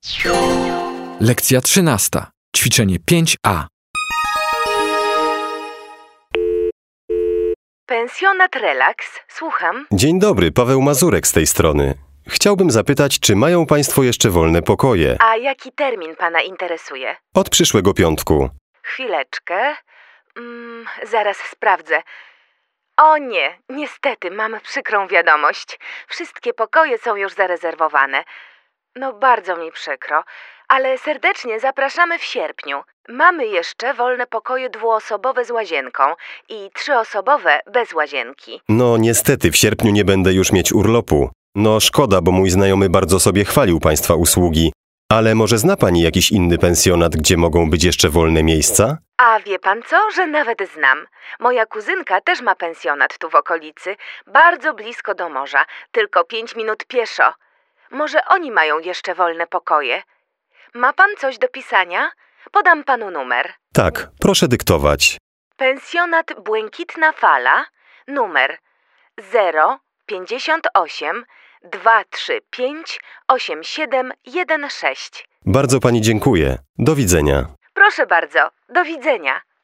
Lekcja 13. Ćwiczenie 5a. Pensjonat Relaks, słucham. Dzień dobry, Paweł Mazurek z tej strony. Chciałbym zapytać, czy mają Państwo jeszcze wolne pokoje? A jaki termin pana interesuje? Od przyszłego piątku. Chwileczkę. Zaraz sprawdzę. O nie, niestety mam przykrą wiadomość. Wszystkie pokoje są już zarezerwowane. No bardzo mi przykro, ale serdecznie zapraszamy w sierpniu. Mamy jeszcze wolne pokoje dwuosobowe z łazienką i trzyosobowe bez łazienki. No niestety, w sierpniu nie będę już mieć urlopu. No szkoda, bo mój znajomy bardzo sobie chwalił Państwa usługi. Ale może zna Pani jakiś inny pensjonat, gdzie mogą być jeszcze wolne miejsca? A wie pan co, że nawet znam. Moja kuzynka też ma pensjonat tu w okolicy, bardzo blisko do morza, tylko 5 minut pieszo. Może oni mają jeszcze wolne pokoje. Ma pan coś do pisania? Podam panu numer. Tak, proszę dyktować. Pensjonat Błękitna Fala, numer 058 235 8716. Bardzo Pani dziękuję. Do widzenia. Proszę bardzo, do widzenia.